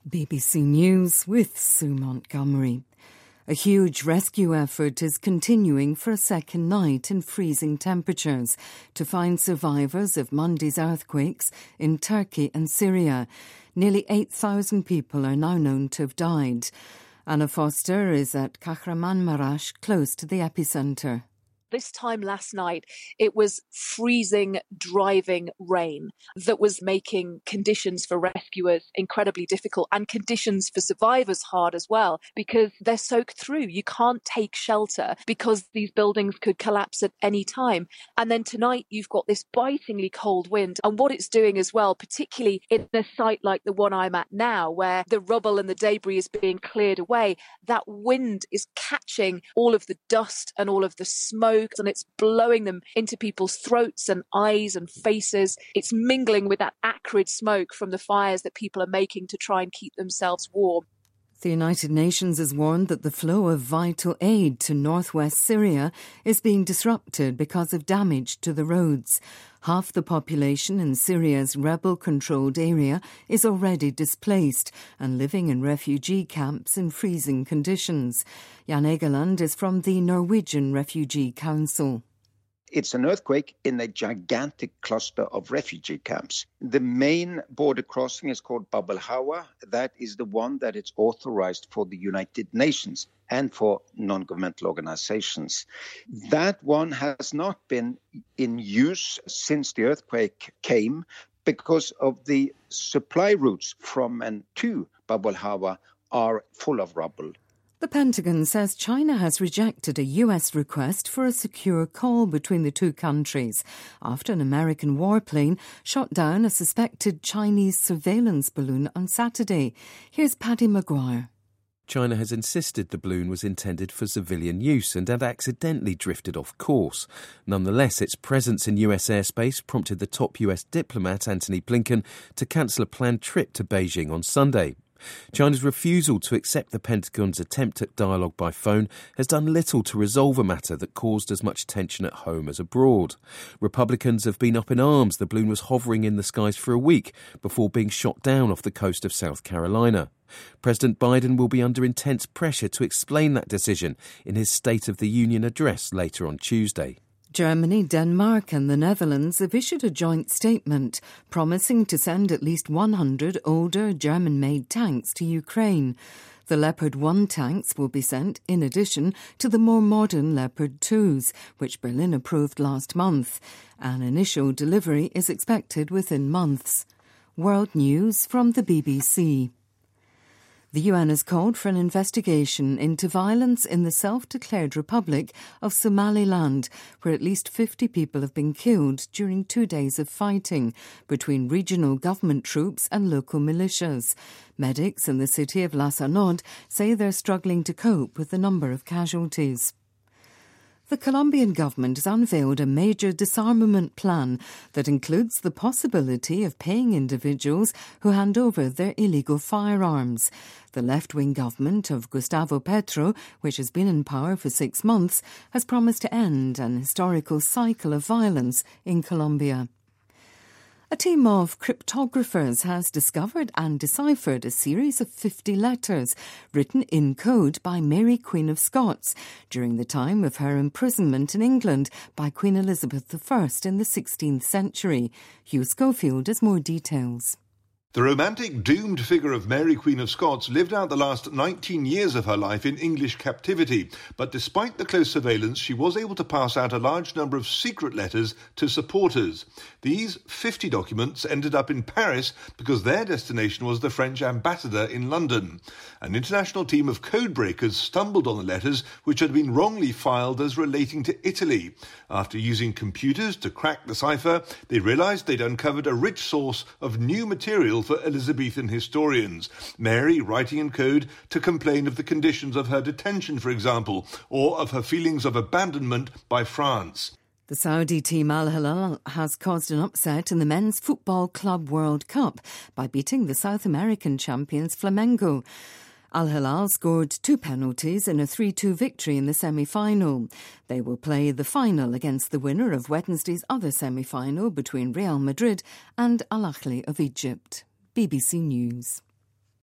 BBC News with Sue Montgomery. A huge rescue effort is continuing for a second night in freezing temperatures to find survivors of Monday's earthquakes in Turkey and Syria. Nearly 8,000 people are now known to have died. Anna Foster is at Kahramanmaraş, close to the epicentre. This time last night, it was freezing, driving rain that was making conditions for rescuers incredibly difficult and conditions for survivors hard as well, because they're soaked through. You can't take shelter because these buildings could collapse at any time. And then tonight, you've got this bitingly cold wind. And what it's doing as well, particularly in a site like the one I'm at now, where the rubble and the debris is being cleared away, that wind is catching all of the dust and all of the smoke, and it's blowing them into people's throats and eyes and faces. It's mingling with that acrid smoke from the fires that people are making to try and keep themselves warm. The United Nations has warned that the flow of vital aid to northwest Syria is being disrupted because of damage to the roads. Half the population in Syria's rebel-controlled area is already displaced and living in refugee camps in freezing conditions. Jan Egeland is from the Norwegian Refugee Council. It's an earthquake in a gigantic cluster of refugee camps. The main border crossing is called Bab el-Hawa. That is the one that is authorized for the United Nations and for non-governmental organizations. That one has not been in use since the earthquake came because of the supply routes from and to Bab el-Hawa are full of rubble. The Pentagon says China has rejected a US request for a secure call between the two countries after an American warplane shot down a suspected Chinese surveillance balloon on Saturday. Here's Paddy Maguire. China has insisted the balloon was intended for civilian use and had accidentally drifted off course. Nonetheless, its presence in US airspace prompted the top US diplomat, Antony Blinken, to cancel a planned trip to Beijing on Sunday. China's refusal to accept the Pentagon's attempt at dialogue by phone has done little to resolve a matter that caused as much tension at home as abroad. Republicans have been up in arms. The balloon was hovering in the skies for a week before being shot down off the coast of South Carolina. President Biden will be under intense pressure to explain that decision in his State of the Union address later on Tuesday. Germany, Denmark and the Netherlands have issued a joint statement promising to send at least 100 older German-made tanks to Ukraine. The Leopard 1 tanks will be sent in addition to the more modern Leopard 2s, which Berlin approved last month. An initial delivery is expected within months. World News from the BBC. The UN has called for an investigation into violence in the self-declared Republic of Somaliland, where at least 50 people have been killed during 2 days of fighting between regional government troops and local militias. Medics in the city of Las Anod say they're struggling to cope with the number of casualties. The Colombian government has unveiled a major disarmament plan that includes the possibility of paying individuals who hand over their illegal firearms. The left-wing government of Gustavo Petro, which has been in power for 6 months, has promised to end an historical cycle of violence in Colombia. A team of cryptographers has discovered and deciphered a series of 50 letters written in code by Mary, Queen of Scots during the time of her imprisonment in England by Queen Elizabeth I in the 16th century. Hugh Schofield has more details. The romantic doomed figure of Mary, Queen of Scots lived out the last 19 years of her life in English captivity, but despite the close surveillance, she was able to pass out a large number of secret letters to supporters. These 50 documents ended up in Paris because their destination was the French ambassador in London. An international team of codebreakers stumbled on the letters, which had been wrongly filed as relating to Italy. After using computers to crack the cipher, they realised they'd uncovered a rich source of new material for Elizabethan historians. Mary writing in code to complain of the conditions of her detention, for example, or of her feelings of abandonment by France. The Saudi team Al Hilal has caused an upset in the Men's Football Club World Cup by beating the South American champions Flamengo. Al Hilal scored 2 penalties in a 3-2 victory in the semi-final. They will play the final against the winner of Wednesday's other semi-final between Real Madrid and Al Ahly of Egypt. BBC News.